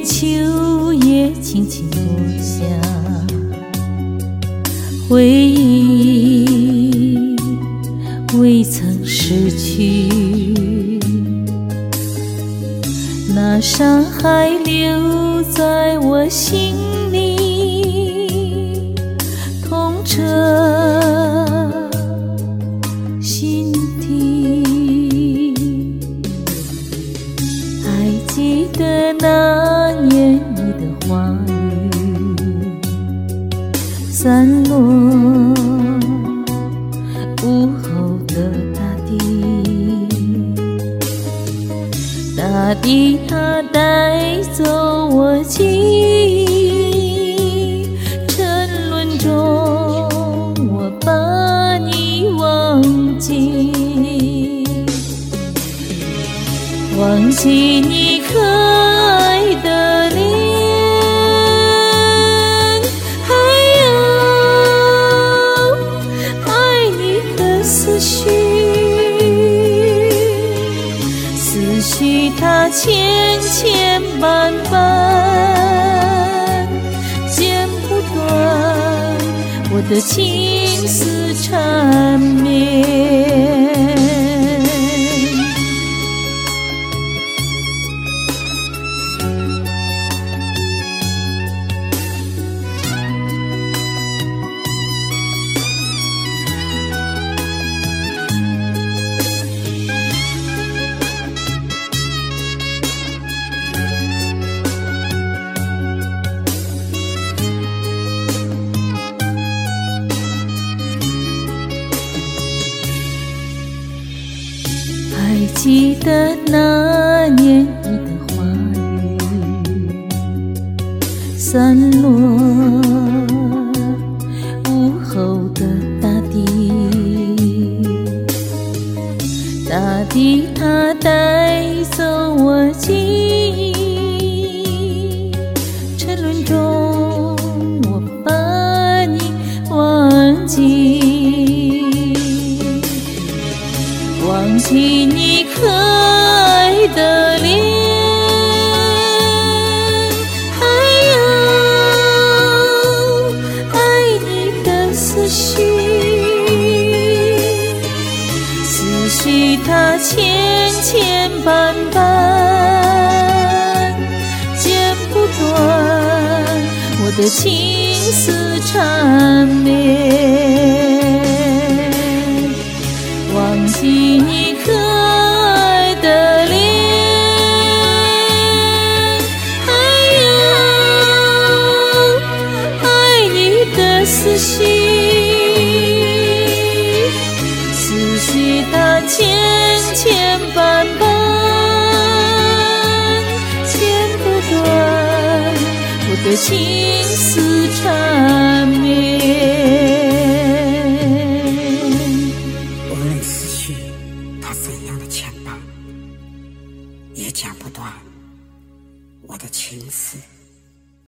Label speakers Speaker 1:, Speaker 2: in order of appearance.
Speaker 1: 秋叶轻轻落下，回忆未曾逝去，那伤还留在我心里，痛彻心底。还记得那年你的话语散落午后的大地，大地它带走我记忆，沉沦中我把你忘记，忘记你可爱的脸，还有爱你的思绪，思绪它千千万万，剪不断我的情丝缠绵。还记得那年你的话语散落午后的大地，大地它带走我记忆，沉沦中我把你忘记，忘记你可爱的脸，还有爱你的思绪，思绪它千千万万，剪不断我的情丝缠绵。忘记你可爱的脸，还有爱你的思绪，思绪它千千万万，剪不断我的情丝缠绵。
Speaker 2: 也剪不断我的情丝。